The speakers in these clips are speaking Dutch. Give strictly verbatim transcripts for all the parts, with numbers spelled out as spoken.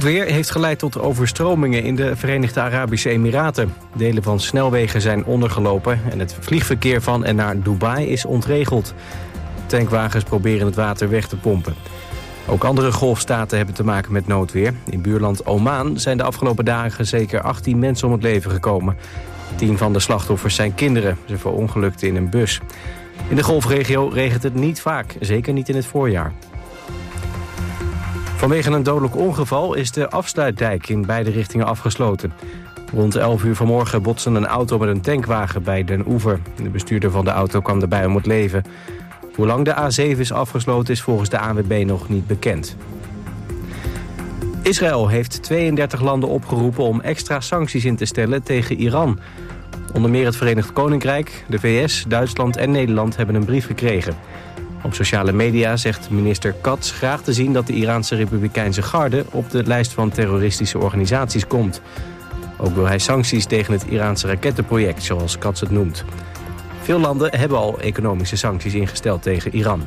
weer heeft geleid tot overstromingen in de Verenigde Arabische Emiraten. Delen van snelwegen zijn ondergelopen en het vliegverkeer van en naar Dubai is ontregeld. Tankwagens proberen het water weg te pompen. Ook andere golfstaten hebben te maken met noodweer. In buurland Oman zijn de afgelopen dagen zeker achttien mensen om het leven gekomen. Tien van de slachtoffers zijn kinderen. Ze verongelukten in een bus. In de golfregio regent het niet vaak, zeker niet in het voorjaar. Vanwege een dodelijk ongeval is de afsluitdijk in beide richtingen afgesloten. Rond elf uur vanmorgen botste een auto met een tankwagen bij Den Oever. De bestuurder van de auto kwam daarbij om het leven. Hoe lang de A zeven is afgesloten is volgens de A N W B nog niet bekend. Israël heeft tweeëndertig landen opgeroepen om extra sancties in te stellen tegen Iran. Onder meer het Verenigd Koninkrijk, de V S, Duitsland en Nederland hebben een brief gekregen. Op sociale media zegt minister Katz graag te zien dat de Iraanse Republikeinse Garde op de lijst van terroristische organisaties komt. Ook wil hij sancties tegen het Iraanse rakettenproject, zoals Katz het noemt. Veel landen hebben al economische sancties ingesteld tegen Iran.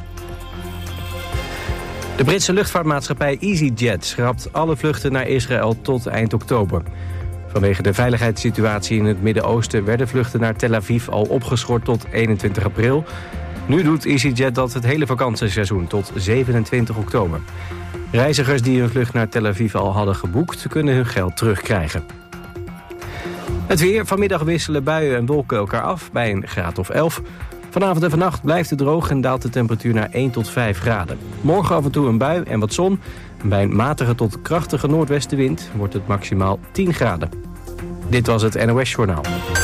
De Britse luchtvaartmaatschappij EasyJet schrapt alle vluchten naar Israël tot eind oktober. Vanwege de veiligheidssituatie in het Midden-Oosten werden vluchten naar Tel Aviv al opgeschort tot eenentwintig april. Nu doet EasyJet dat het hele vakantieseizoen tot zevenentwintig oktober. Reizigers die hun vlucht naar Tel Aviv al hadden geboekt kunnen hun geld terugkrijgen. Het weer. Vanmiddag wisselen buien en wolken elkaar af bij een graad of elf. Vanavond en vannacht blijft het droog en daalt de temperatuur naar één tot vijf graden. Morgen af en toe een bui en wat zon. Bij een matige tot krachtige noordwestenwind wordt het maximaal tien graden. Dit was het N O S Journaal.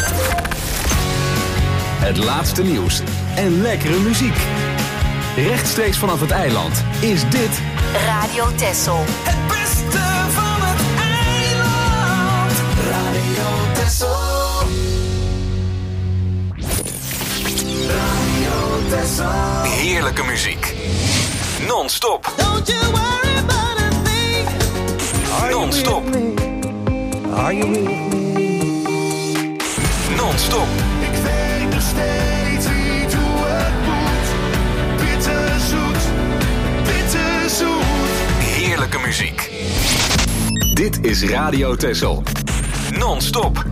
Het laatste nieuws en lekkere muziek. Rechtstreeks vanaf het eiland is dit Radio Texel. Het beste van het eiland. Radio Texel. Radio Texel. heerlijke muziek. Non-stop. Don't you worry about a thing. Non-stop. Are you with me? Non-stop. Ik weet nog steeds niet hoe het moet. Bitterzoet, bitterzoet. Heerlijke muziek. Dit is Radio Texel. Non-stop.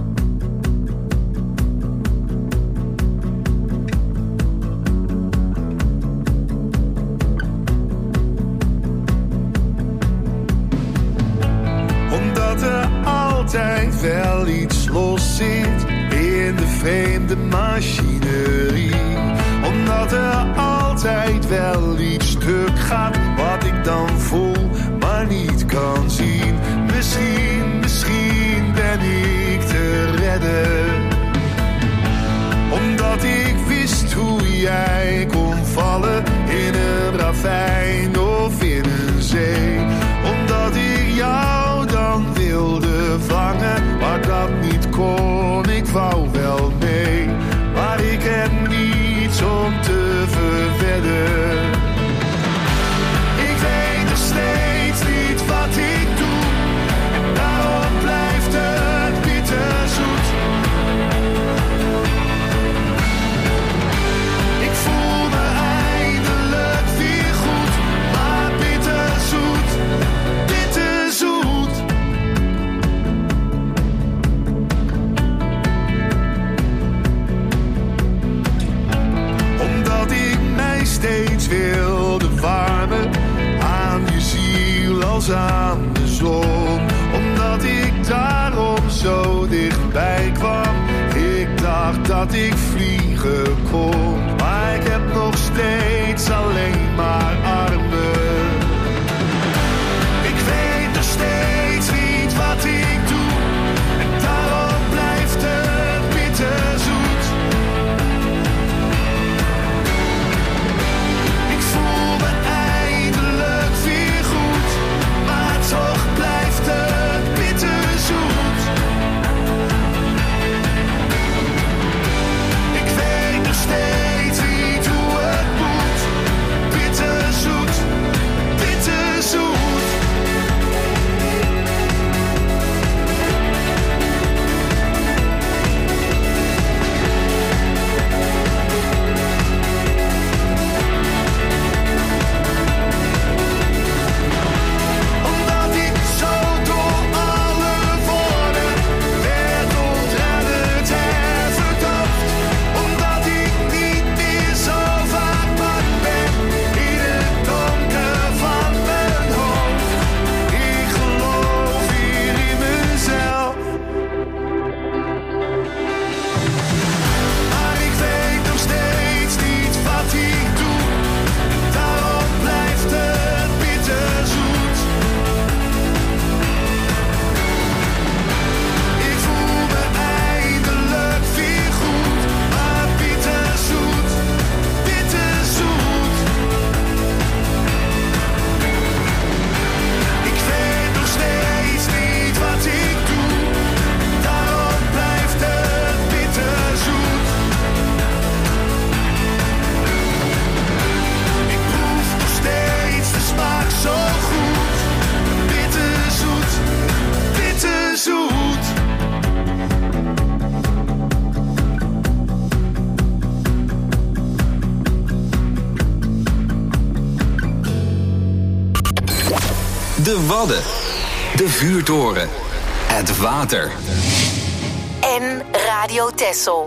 Omdat er altijd wel iets los zit in de vreemde machinerie. Omdat er altijd wel iets stuk gaat wat ik dan voel, maar niet kan zien. Misschien, misschien ben ik te redden. Omdat ik wist hoe jij kon vallen in een ravijn of in een zee. Omdat ik jou dan wilde vangen, maar dat niet kon. Ik wou wel mee, maar ik heb niets om te verwedden. Ik weet nog steeds niet wat ik doe, en daarom blijft het bitterzoet. Ik voel me eindelijk weer goed, maar bitterzoet, bitterzoet. Omdat ik mij steeds wilde warmen aan je ziel als aan de zon. Omdat ik daarom zo dichtbij kwam. Ik dacht dat ik vliegen kon, maar ik heb nog steeds alleen maar armen. Ik weet nog steeds niet wat ik doe, en daarom blijft het bitterzoet. Ik voel me eindelijk weer goed, maar toch blijft het bitterzoet. Ik weet nog steeds niet hoe het moet. Bitterzoet, De Wadden. De Vuurtoren. Het water. En Radio Texel.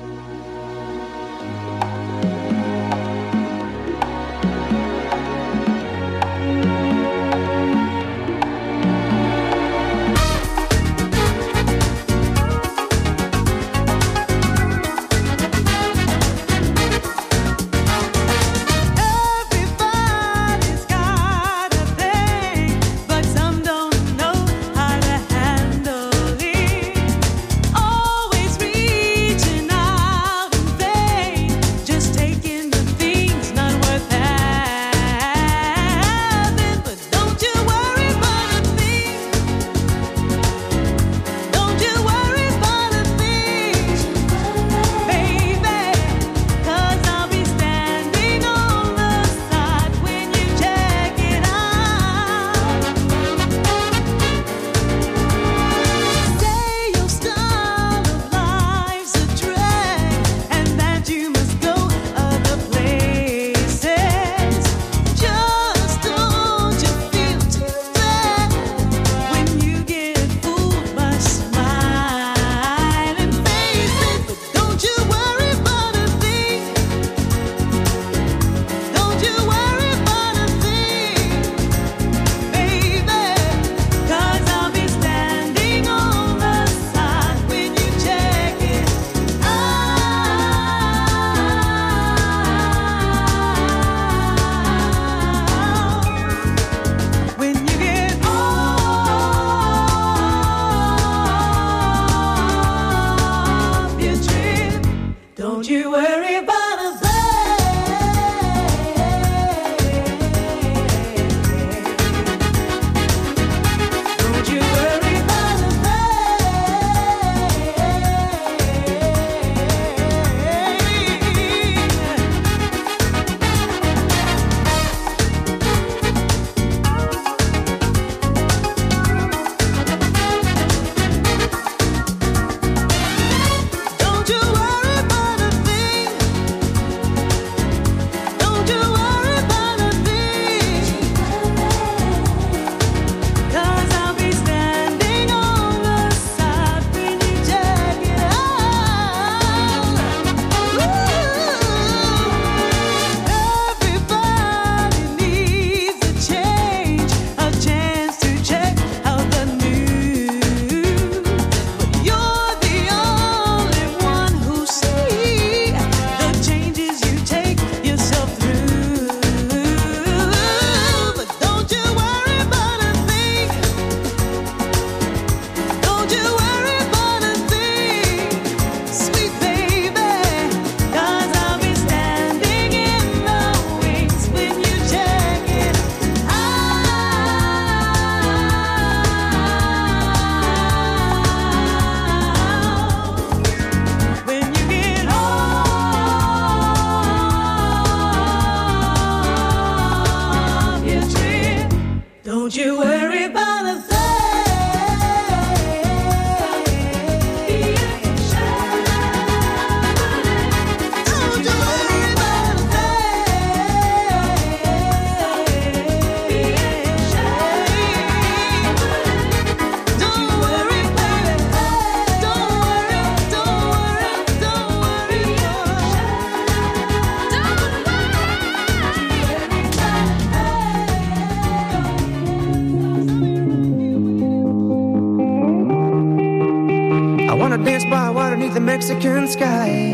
Mexican sky.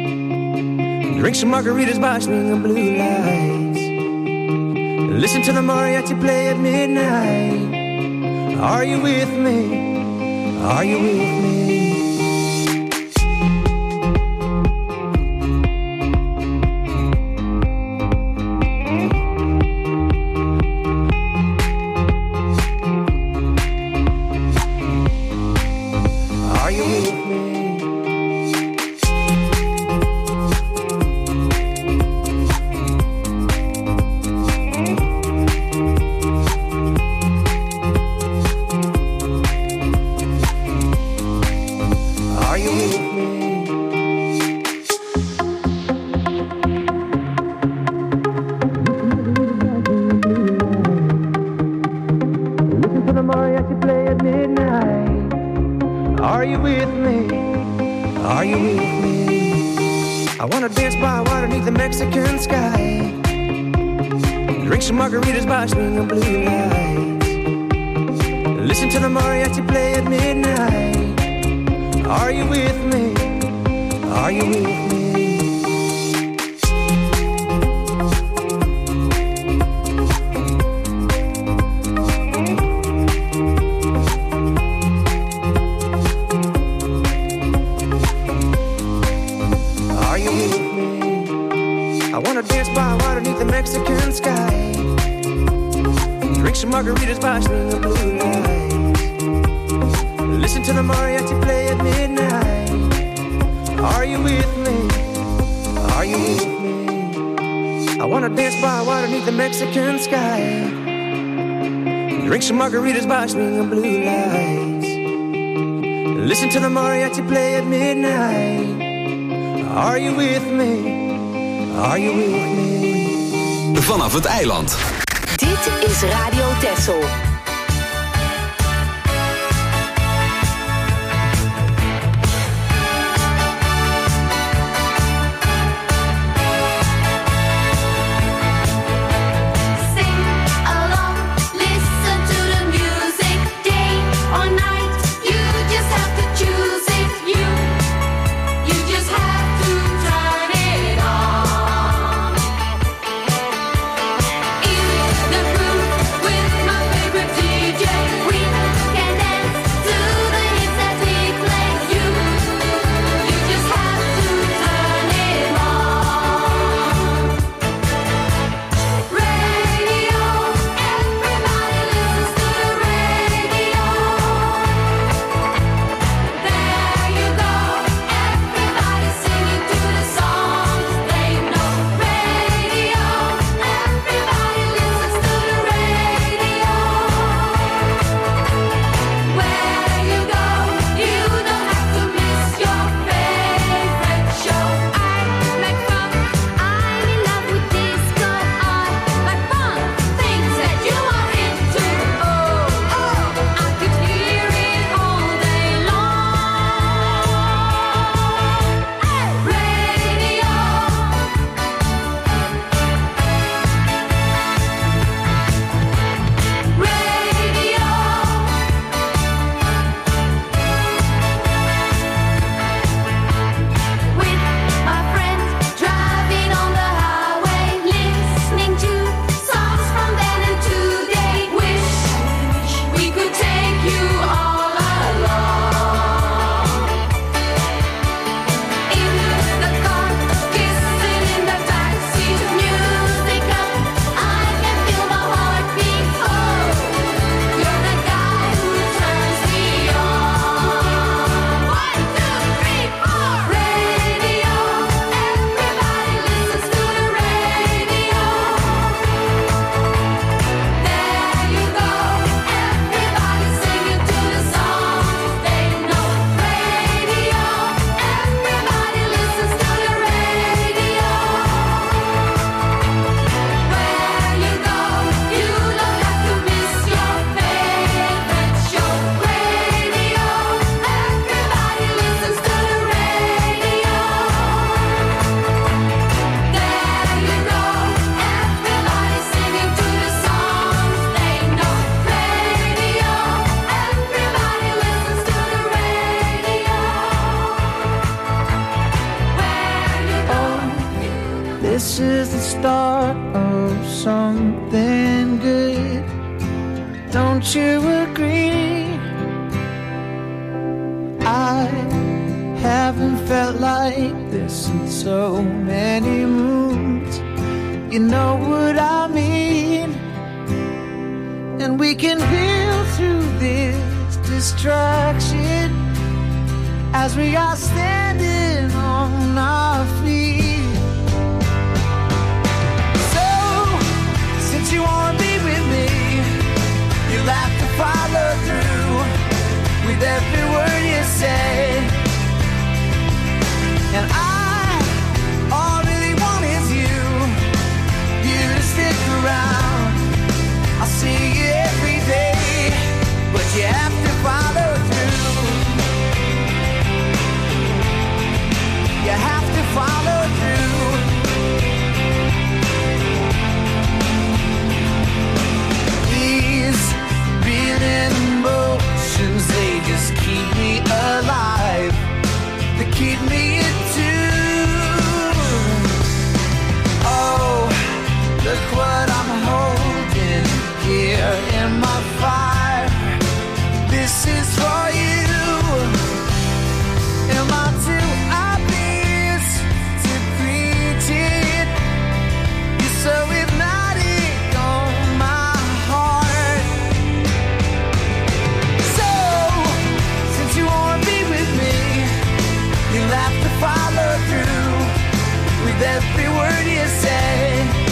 Drink some margaritas by swinging blue lights. Listen to the mariachi play at midnight. Are you with me? Are you with me? mariachi play at midnight. Are you with me? Are you with me? I wanna dance by water beneath the Mexican sky. Drink some margaritas by swinging blue lights. Listen to the mariachi play at midnight. Are you with me? Are you with me? Mexican sky. Drink some margaritas by swinging blue lights. Listen to the mariachi play at midnight. Are you with me? Are you with me? I wanna dance by water beneath the Mexican sky. Drink some margaritas by swinging blue lights. Listen to the mariachi play at midnight. Are you with me? Are you with me? Vanaf het eiland. Dit is Radio Texel. Around, I see you every day, but This is for you. Am I too obvious to pretend? You're so hypnotic on my heart. So, since you wanna be with me, you'll have to follow through with every word you say.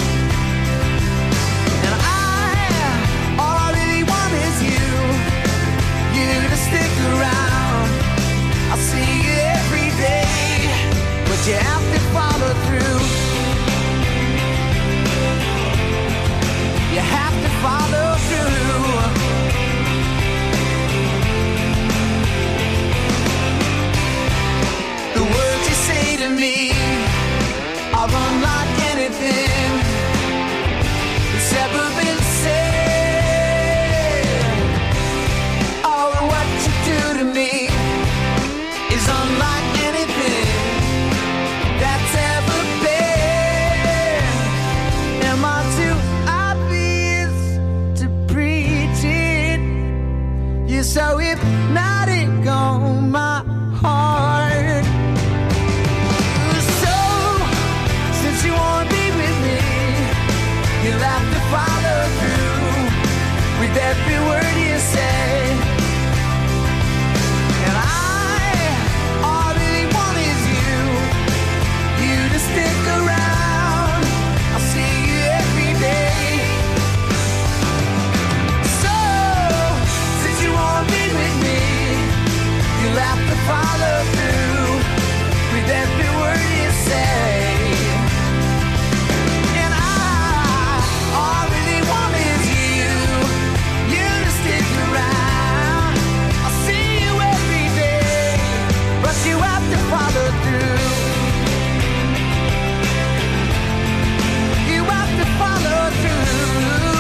And I, all I really want is you, you to stick around. I'll see you every day, but you have to follow through. You have to follow through. The words you say to me are unlike anything that's ever been said. Oh, and what you do to me is unlike anything that's ever been. Am I too obvious to pretend? You're so hypnotic on my heart. So, since you wanna be with me, you'll have to follow through with every word you say. And I, all I really want is you, you to stick around. I'll see you every day. So, since you wanna be with me, you'll have to follow through with every word you say. And I, all I really want is you, you to stick around. I'll see you every day, but you have to follow through. You have to follow through.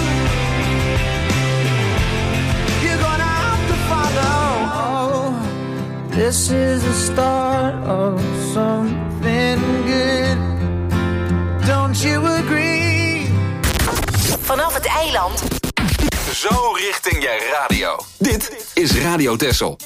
You're gonna have to follow. This is the start of something good. Don't you agree? Vanaf het eiland. Zo richting je radio. Dit is Radio Texel.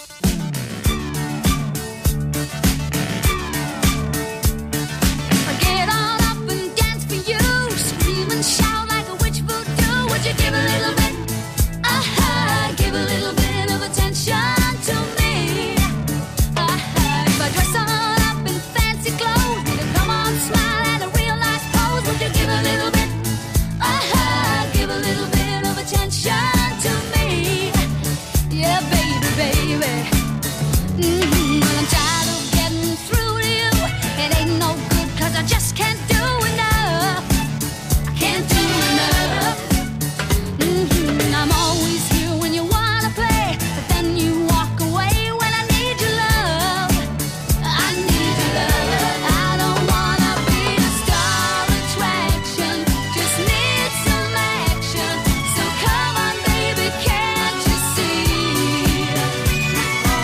Get on up and dance for you. Scream and shout like a witch voodoo. Would you give a little bit? Uh-huh. Give a little bit of attention to me. Uh-huh. If I dress all up in fancy clothes, need a come on smile and a real nice pose. Would you give a little bit? Uh-huh. Give a little bit of attention to me. Yeah, baby, baby. Mm-hmm. Well, I'm tired of getting through to you. It ain't no good, cause I just can't do enough. I can't do enough. Mm-hmm. I'm always here when you wanna play, but then you walk away when I need your love. I need your love. I don't wanna be a star attraction, just need some action. So come on, baby, can't you see?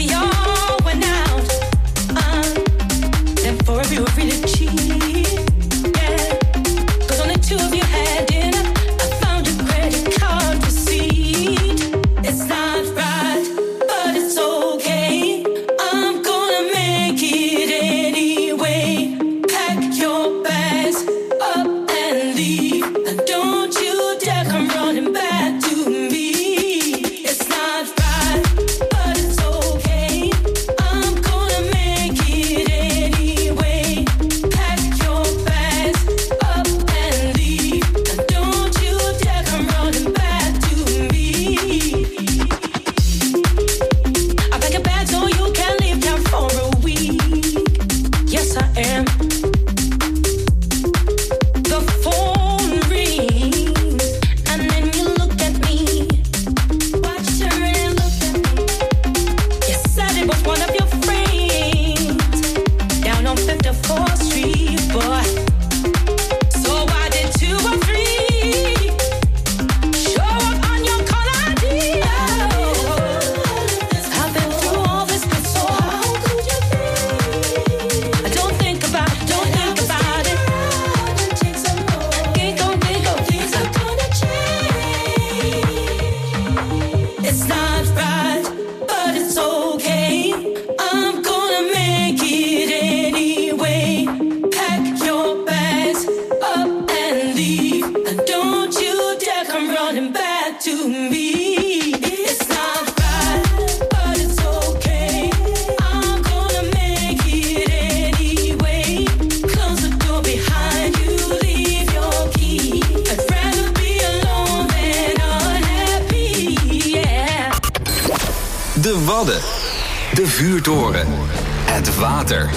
De vuurtoren. Het water.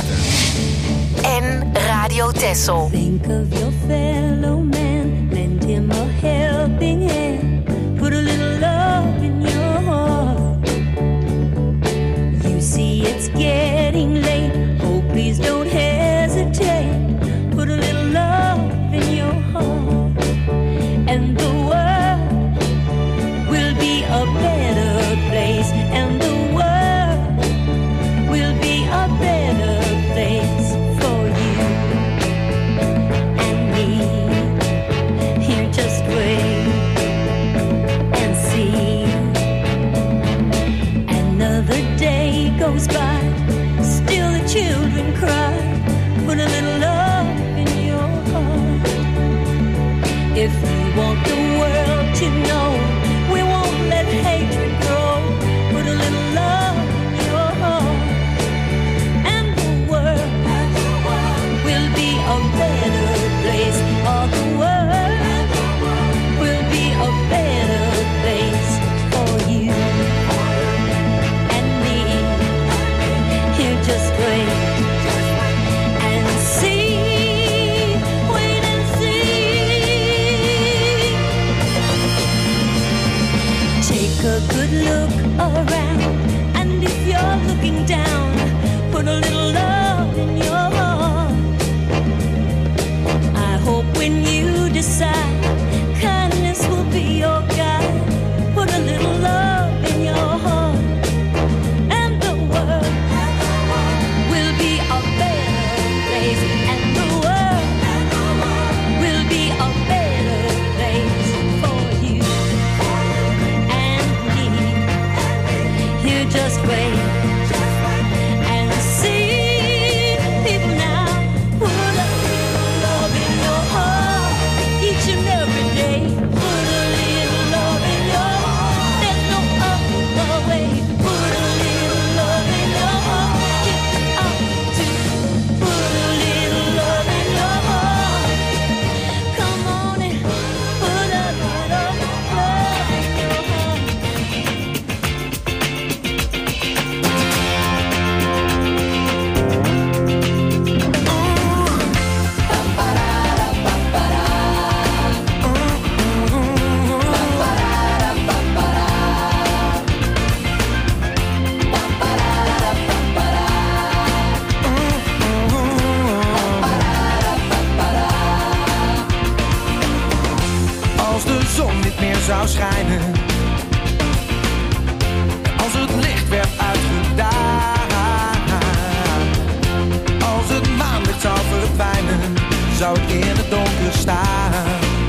En Radio Texel. Think of your fellow man. Lend him a helping hand. Put a little love in your heart. You see it's getting late. Oh, please don't hesitate. Put a little love in your heart. And the world will be a better place. And the a better place for you and me. Here, just wait and see. Another day goes by, still the children cry. Put a little love in your heart. If you want the world to know, we won't let hatred grow. Put a little love in your heart. A better place, all the world will be a better place for you and me. Here, just wait and see, wait and see. Take a good look around, and if you're looking down, put a little love in your heart. When you decide, kindness will be your guide. Put a little love in your heart, and the world will be a better place. And the world will be a better place for you and me. You just wait and see. zou ik in het donker staan.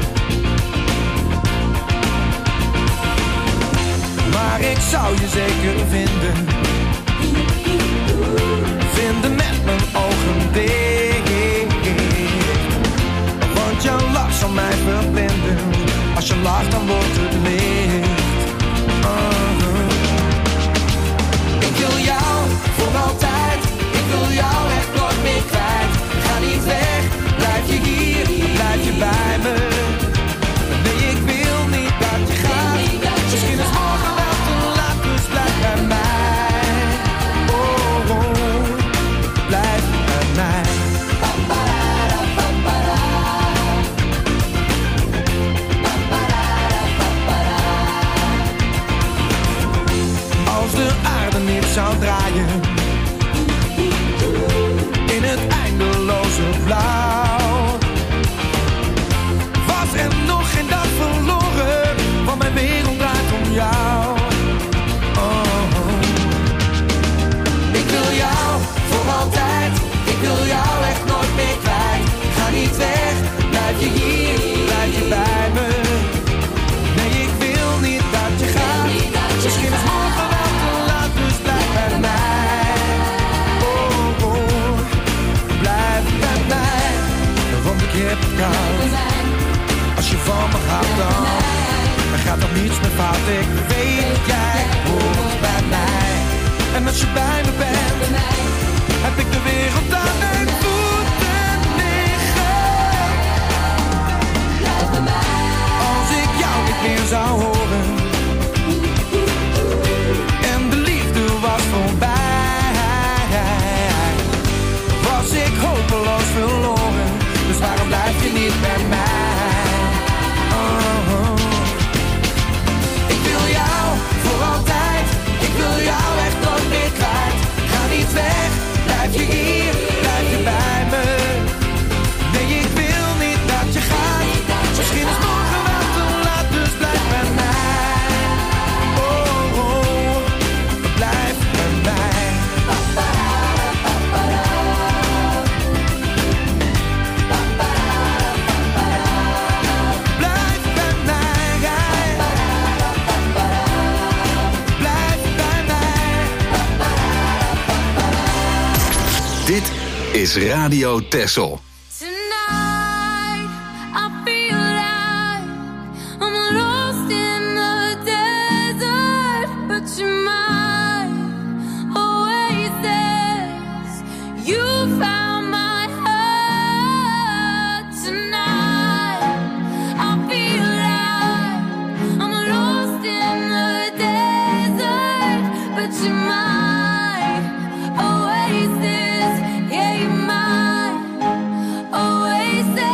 Maar ik zou je zeker vinden, vinden met mijn ogen dicht. Want jouw lach zal mij verblinden, als je lacht dan wordt het licht. Uh-huh. Ik wil jou voor altijd, ik wil jou echt nooit meer kwijt. Ga niet weg, blijf je hier, blijf je bij me. Nee, ik wil niet dat je gaat, misschien is morgen wel te laat, dus blijf bij mij. Oh, oh, blijf bij mij. Als de aarde niet zou draaien in het eindeloze blauw, was er nog geen dag verloren, want mijn wereld draait om jou. Oh. Ik wil jou voor altijd, ik wil jou echt nooit meer kwijt. Ga niet weg, blijf je hier, blijf je bij me. Nee, ik wil niet dat je gaat, misschien is morgen wel te laat, dus blijf bij mij. Oh, oh, blijf bij mij, want ik heb het koud. Als je van me gaat dan, dan gaat er niets meer fout. Ik weet, jij hoort bij mij. En als je bij me bent, heb ik de wereld aan mijn voeten liggen. Als ik jou niet meer zou horen en de liefde was voorbij, was ik hopeloos verloren. Dus waarom blijf je niet bij mij? Oh. Ik wil jou voor altijd, ik wil jou echt nooit meer kwijt. Ga niet weg, blijf je hier, blijf je bij me. Nee, ik wil niet dat je gaat, misschien is morgen wel te laat, dus blijf bij mij. Oh, oh, blijf bij mij. Dit is Radio Texel. Tonight, I feel like I'm lost in the desert, but you're my oasis. You found my heart. Tonight, I feel like I'm lost in the desert, but you're my oasis. Yeah, you're my oasis.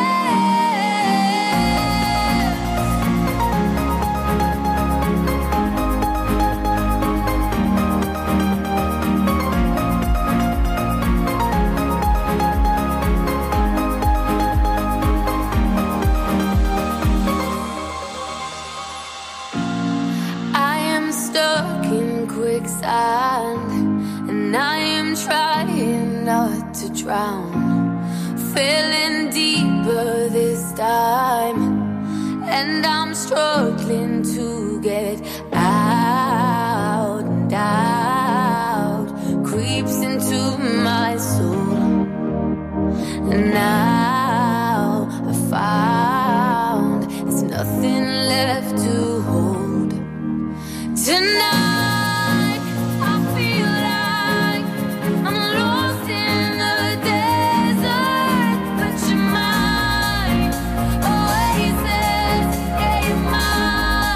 I am stuck in quicksand, and I am trying not to drown, feeling deeper this time, and I'm struggling to get out, and out creeps into my soul, and now I found there's nothing left to hold. Tonight I feel like I'm lost in the desert, but you're my oasis, yeah, you're my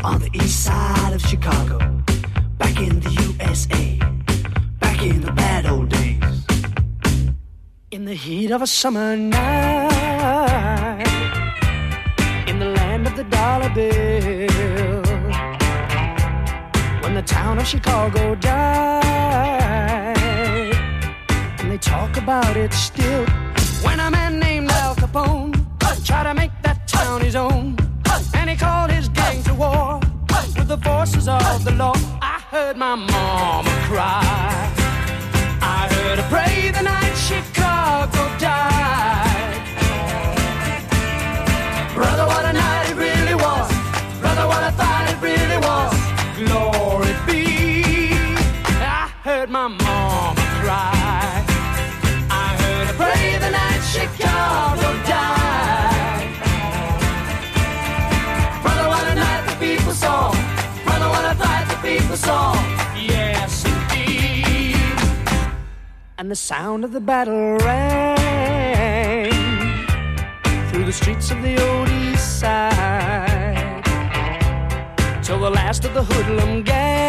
on the east side of Chicago, back in the U S A, back in the bad old days. In the heat of a summer night, in the land of the dollar bill, when the town of Chicago died, and they talk about it still. When a man named Al Capone tried to make that town his own, and he called his gang to war with the forces of the law, I heard my mama cry. I heard her pray the night Chicago died. Brother, what a night it really was. Brother, what I thought it really was. Glory be. I heard my mama cry. I heard her pray the night Chicago died. Brother, what a night the people saw. Brother, what a night the people saw. Yes, indeed. And the sound of the battle rang through the streets of the old east side, till the last of the hoodlum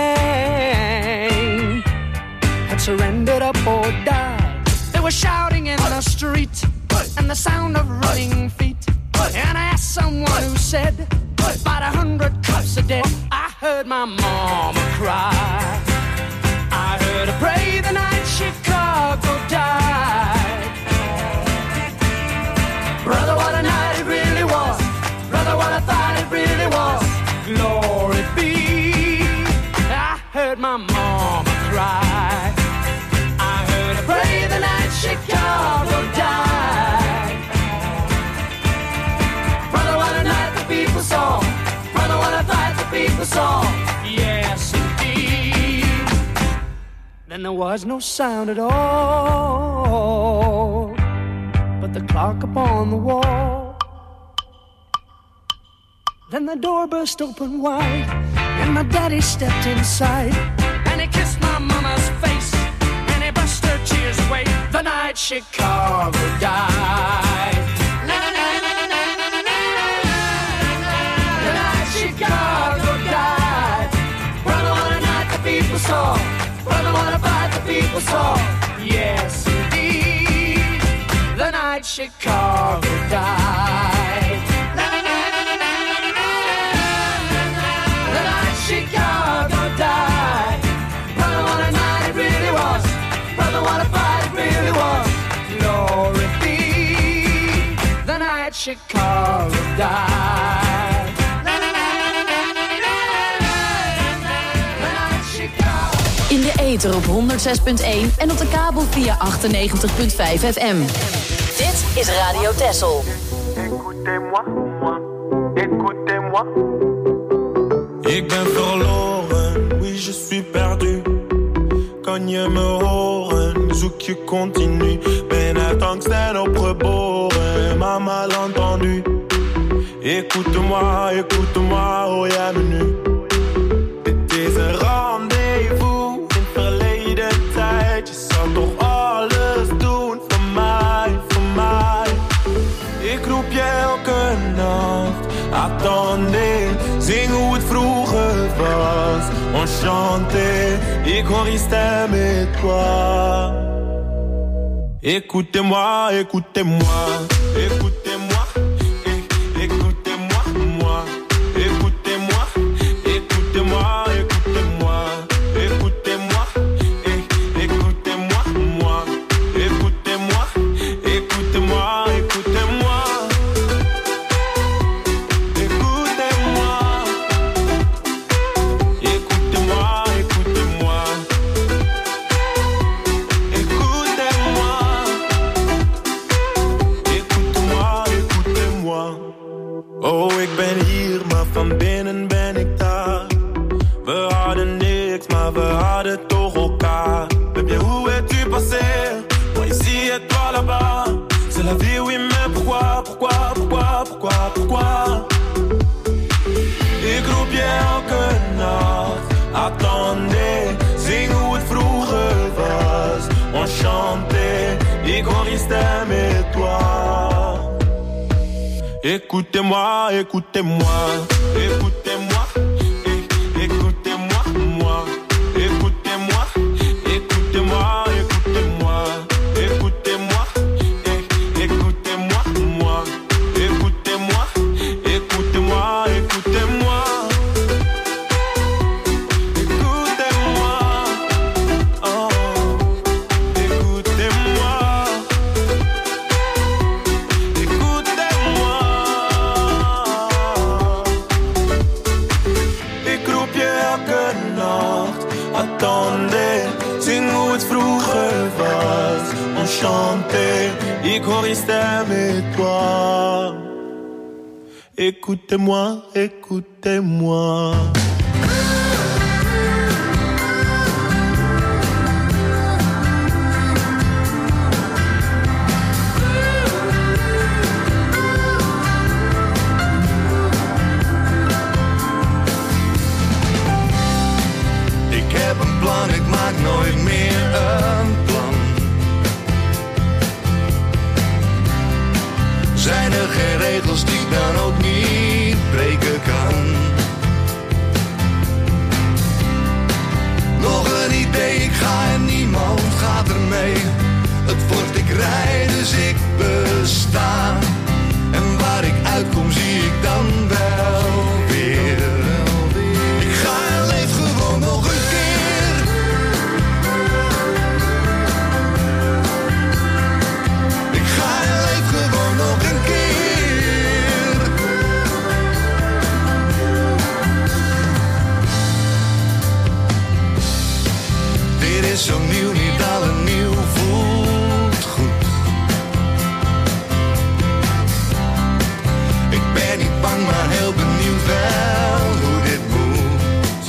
gang had surrendered up or died. They were shouting in the street and the sound of running feet. And I asked someone who said, about a hundred cops are dead. I heard my mama cry. I heard her pray the night Chicago died. Brother, what a night it really was. Brother, what I thought it really was. Glory be. I heard my mama cry. I heard her pray the night Chicago died. Brother, what a night the people saw. Brother, what I thought the people saw. Yes, indeed. Then there was no sound at all but the clock upon the wall. Then the door burst open wide, and my daddy stepped inside, and he kissed my mama's face, and he brushed her tears away. The night Chicago died. The night Chicago died. Brother, what a night the people saw. Brother, what a fight the people saw. Yes, indeed. The night Chicago died. The night Chicago died. Brother, what a night it really was. Brother, what a fight it really was. Glory be. The night Chicago died. The night Chicago. In de ether op honderd zes punt één en op de kabel via achtennegentig komma vijf F M. Dit is Radio Texel. Écoutez-moi, moi, écoutez-moi. Ik ben verloren, oui je suis perdu. Kan je me horen, zoek je continu. Ben uit angst en opgeboren, maar mal entendu. Écoute-moi, écoute-moi, hoor jij me nu. Dit is een rendezvous in verleden tijd. Je zal toch alles doen voor mij, voor mij. Ik roep je elke nacht, attendez. Zing hoe het vroeger was, enchanté. Ik hoor je stem et toi. Écoutez-moi, écoutez-moi, écoutez-moi, eh, écoutez-moi, moi. Écoutez-moi, écoutez-moi, écoutez-moi, écoutez-moi, eh, écoutez-moi, moi. Écoutez-moi, écoutez-moi, écoutez-moi. Oh, ik ben hier, maar van binnen ben ik daar. We hadden niks, maar we hadden toch elkaar. Baby, où es-tu passé? Moi ici et toi là-bas. C'est la vie, oui, mais pourquoi, pourquoi, pourquoi, pourquoi, pourquoi? Ik roep je elke nacht, attendez. Zing hoe het vroeger was, enchanté. Ik hoor je stem et toi. Écoutez-moi, écoutez-moi, écoutez-moi, m'attendais. Zing hoe het vroeger was. Enchanté, ik hoor je stem et toi. Écoutez-moi, écoutez-moi. Ik maak nooit meer een plan. Zijn er geen regels die ik dan ook niet breken kan? Nog een idee, ik ga en niemand gaat er mee. Het wordt ik rij, dus ik besta. En waar ik uitkom zie ik dan wel weer. Ik ga en leef gewoon nog een keer. Zo nieuw, niet al een nieuw voelt goed. Ik ben niet bang, maar heel benieuwd wel hoe dit moet.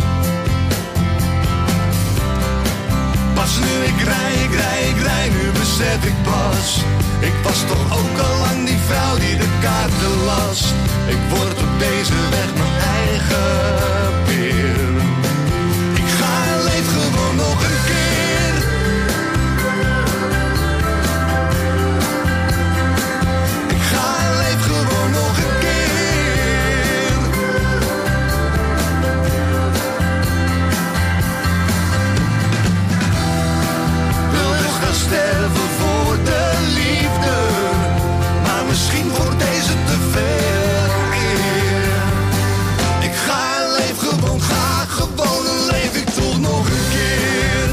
Pas nu ik rij, ik rij, ik rij, nu besef ik pas. Ik was toch ook al lang die vrouw die de kaarten las. Ik word op deze weg mijn eigen peer. Ik ga en leef gewoon nog een keer. Sterven voor de liefde, maar misschien wordt deze te veel eer. Ik ga en leef gewoon, ga gewoon en leef ik toch nog een keer.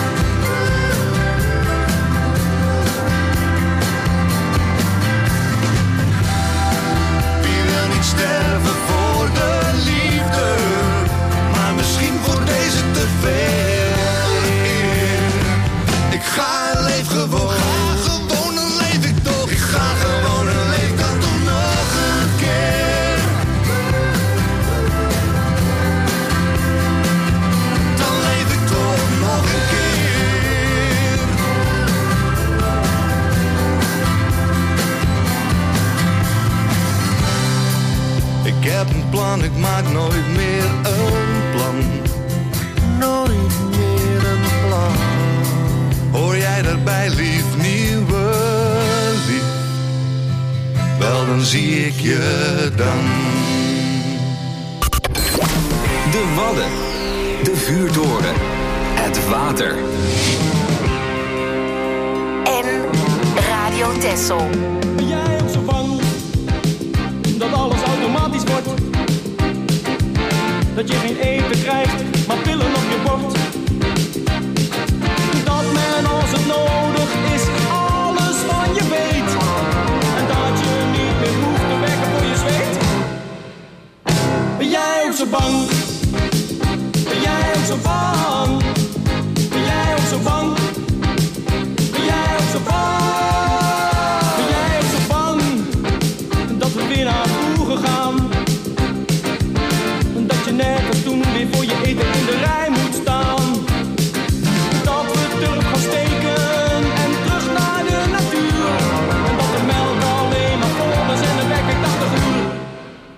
Wie wil niet sterven voor de liefde, maar misschien wordt deze te veel eer. Ik ga gewoon, ga gewoon en leef ik toch. Ik ga gewoon en leef dan toch nog een keer. Dan leef ik toch nog een keer. Ik heb een plan, ik maak nooit meer een plan. Nooit meer een plan. Hoor jij daarbij, lief, nieuwe lief? Wel, dan zie ik je dan. De Wadden, de vuurtoren, het water. En Radio Texel. Ben jij ook zo bang dat alles automatisch wordt? Dat je geen eten krijgt, maar pillen op je bord? Dat men als het nodig is alles van je weet. En dat je niet meer hoeft te werken voor je zweet. Ben jij ook zo bang? Ben jij ook zo bang? Ben jij ook zo bang? Ben jij ook zo bang? Ben jij ook zo bang dat we weer naar vroeger gaan? Dat je net als toen weer voor je eten in de rij moet staan? Dat we terug gaan steken en terug naar de natuur. En dat de melk alleen maar vol is en de werkweek tachtig uur.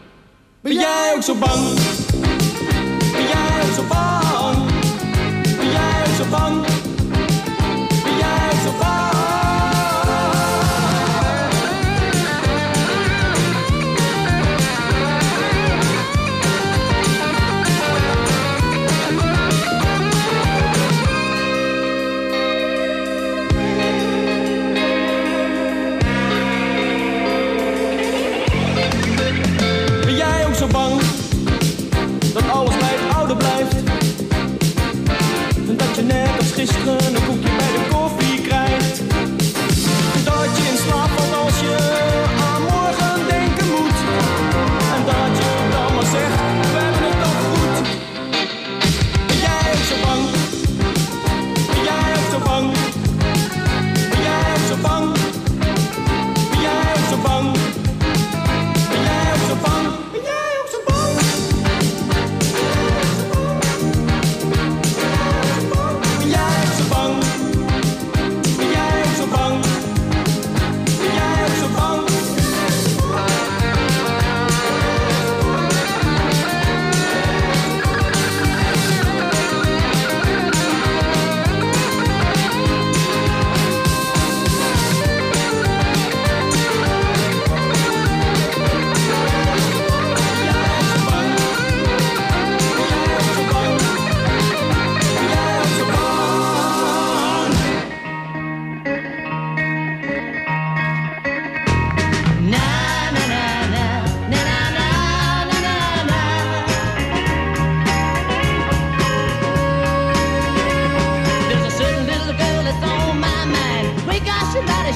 Ben jij ook zo bang? Ben jij ook zo bang? Ben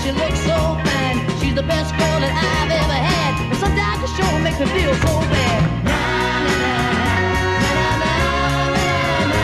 she looks so fine. She's the best girl that I've ever had. And sometimes the show makes me feel so bad. Na, na, na, na, na, na,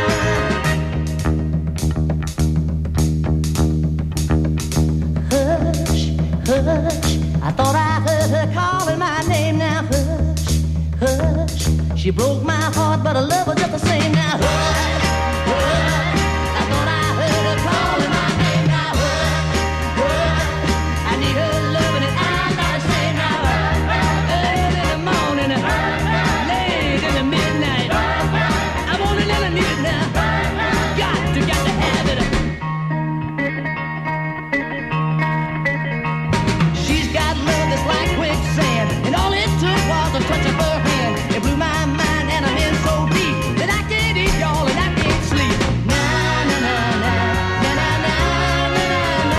na. Hush, hush, I thought I heard her calling my name. Now hush, hush, she broke my heart, but I love her just the same. Now hush, hush, I thought I heard her calling my name. Now hush, hush, I need her loving and I'm not ashamed. Now early in the morning, late in the midnight, I want it and I need it now. Got to, got to have it. She's got love that's like quicksand, and all it took was a touch of her hand. It blew my mind and I'm in so deep that I can't eat, y'all, and I can't sleep. Na na na na na na na na na.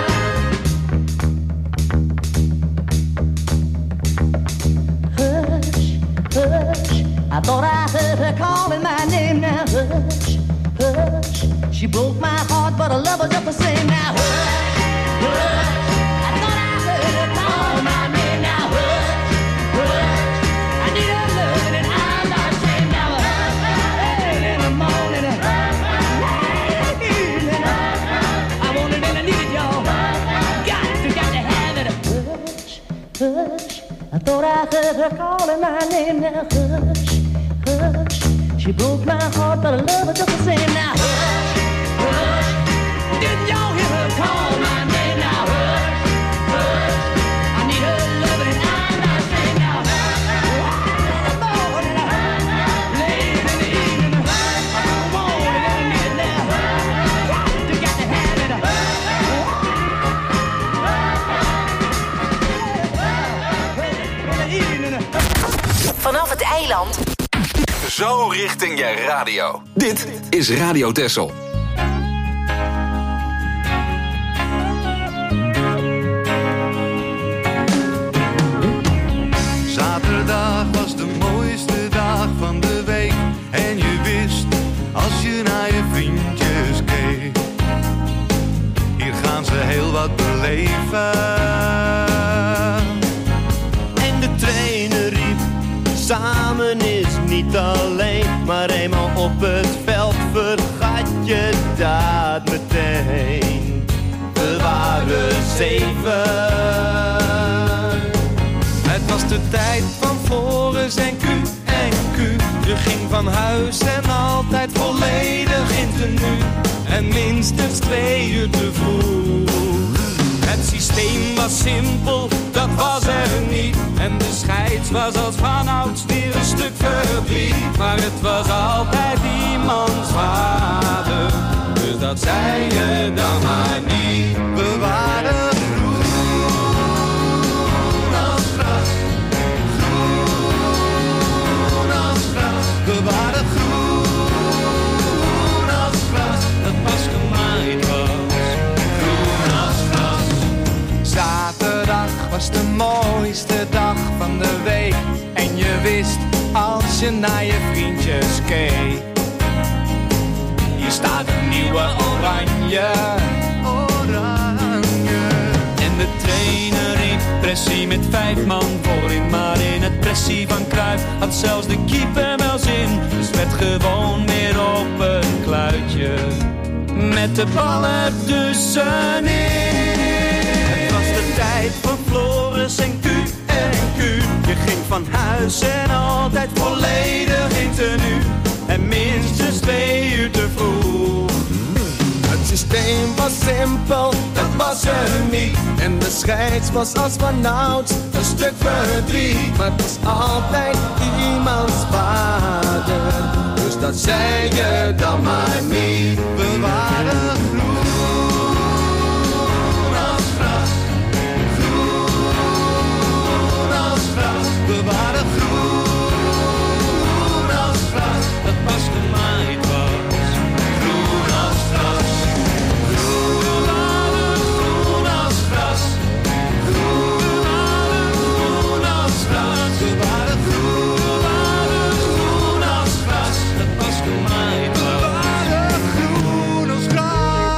Hush, hush, I thought I heard her calling my name. Now hush, hush, she broke my heart, but I love her just the same. Now hush, hush, I thought I heard her call my name. Now hush, hush, I need her loving and I'm not ashamed. Now early in the morning, late evening, I want it and I need it, y'all. Got to, got to have it. Hush, hush, I thought I heard her calling my name. Now hush, hush, she broke my heart, but I love her just the same. Now hush, hush, didn't y'all hear her call my name? Now hush, hush, I need her loving and I'm not ashamed. Now in the morning, late in the evening, I want it and I need it now. Got to, got to have it. In the evening. Vanaf het eiland. Zo richting je radio. Dit is Radio Texel. Zaterdag was de mooiste dag van de week. En je wist, als je naar je vriendjes keek, hier gaan ze heel wat beleven. En de trainer riep, samen is niet alleen. Maar eenmaal op het veld vergat je dat meteen. We waren zeven. Het was de tijd van Floris en Q en Q. Je ging van huis en altijd volledig in tenue. En minstens twee uur te vroeg. Het systeem was simpel, dat was er niet. En de scheids was als vanouds weer een stuk verdriet. Maar het was altijd iemands vader, dus dat zei je dan maar niet. We waren groen als gras, groen als gras. We waren groen als gras, dat pas gemaaid was, groen als gras. Zaterdag was de mooiste dag van de week. En je wist, als je naar je vriendjes keek, hier staat een nieuwe oranje. Oranje. En de trainer riep pressie met vijf man voorin. Maar in het pressie van Cruijff had zelfs de keeper wel zin. Dus werd gewoon weer op een kluitje met de bal ertussenin. Het was de tijd van Floris en Q en Q. Je ging van huis en altijd volledig in tenue. En minstens twee uur te vroeg. Het systeem was simpel, dat was er niet. En de scheids was als vanouds een stuk verdriet. Maar het was altijd iemands vader, dus dat zei je dan maar niet. We waren groen als gras, groen als gras. We waren groen als gras, dat pas gemaaid was, groen als gras. Groen, we waren groen als gras, groen, groen als gras. We waren groen, we waren groen als gras, dat pas gemaaid was. we waren groen als gras.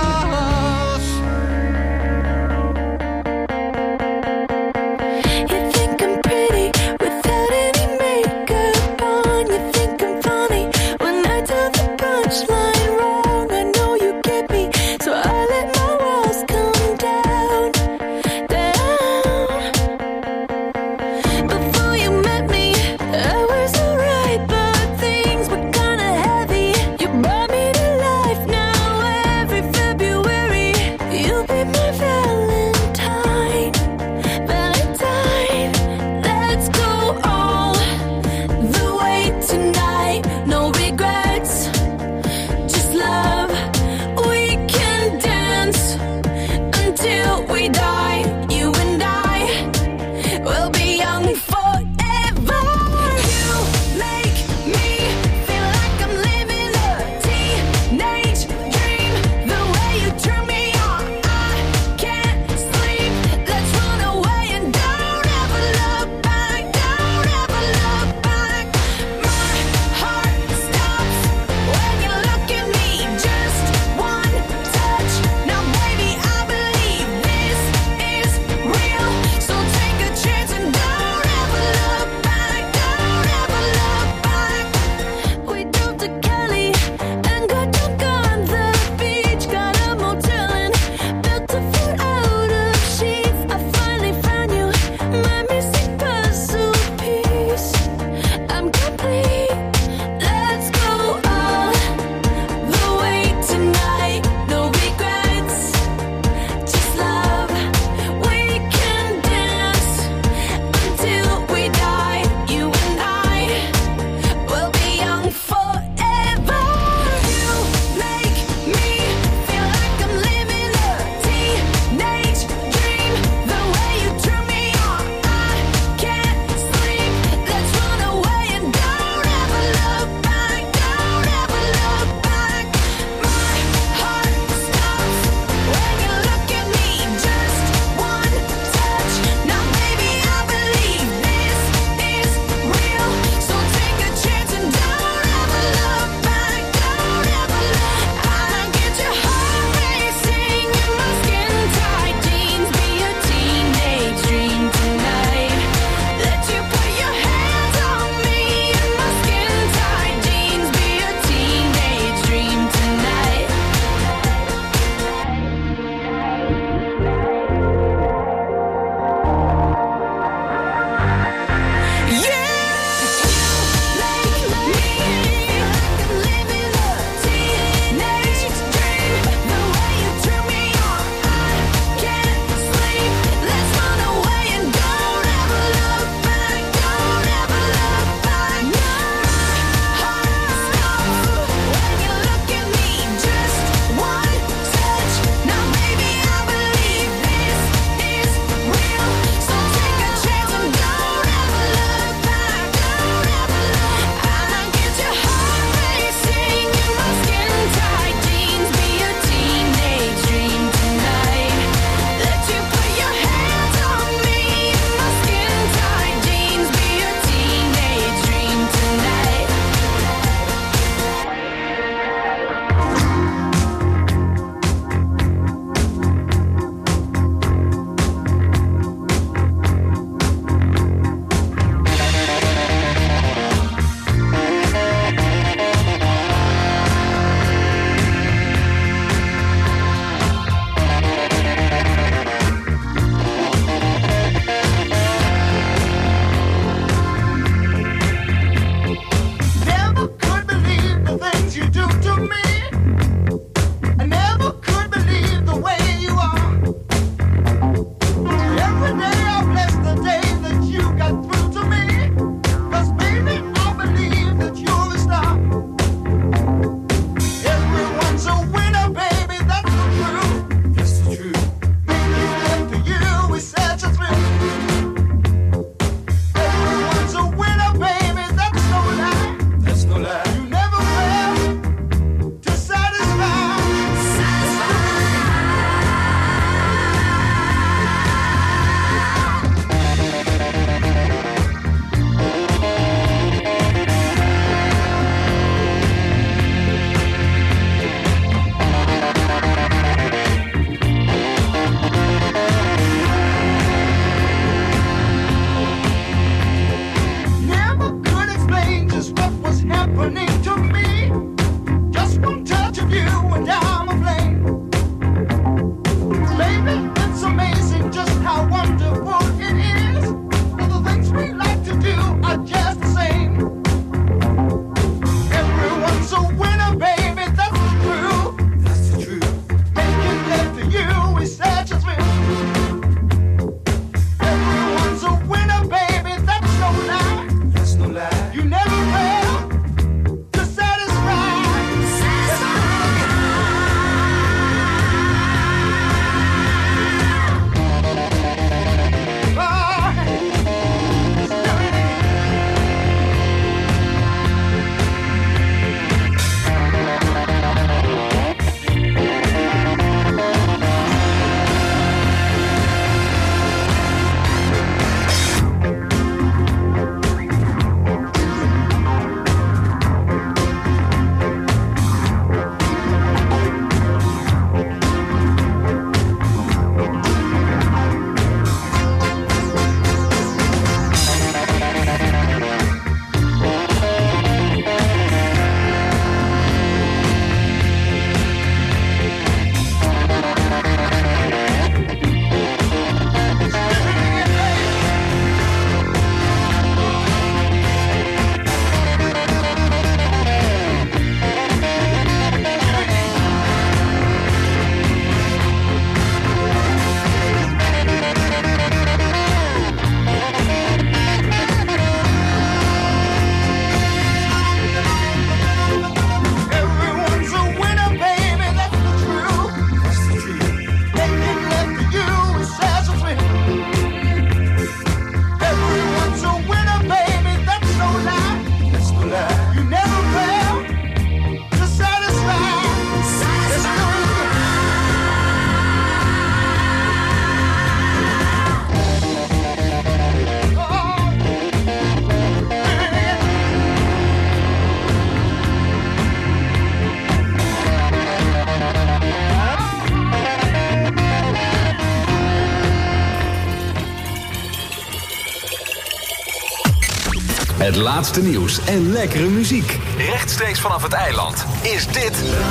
Het laatste nieuws en lekkere muziek. Rechtstreeks vanaf het eiland is dit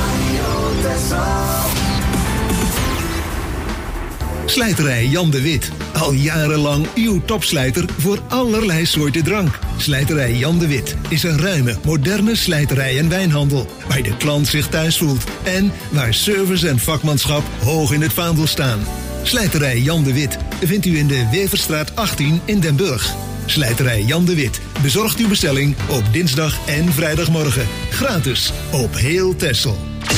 Slijterij Jan de Wit. Al jarenlang uw topslijter voor allerlei soorten drank. Slijterij Jan de Wit is een ruime, moderne slijterij en wijnhandel. Waar de klant zich thuis voelt. En waar service en vakmanschap hoog in het vaandel staan. Slijterij Jan de Wit vindt u in de Weverstraat achttien in Den Burg. Slijterij Jan de Wit bezorgt uw bestelling op dinsdag en vrijdagmorgen. Gratis op heel Texel.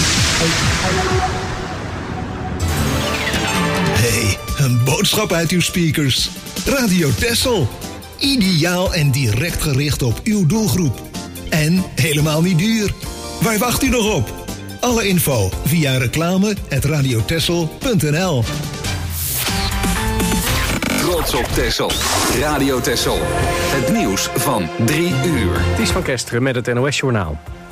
Hey, een boodschap uit uw speakers. Radio Texel. Ideaal en direct gericht op uw doelgroep. En helemaal niet duur. Waar wacht u nog op? Alle info via reclame at radiotexel punt n l. Trots op Texel. Radio Texel. Het nieuws van drie uur. Ties van Kesteren met het N O S-journaal.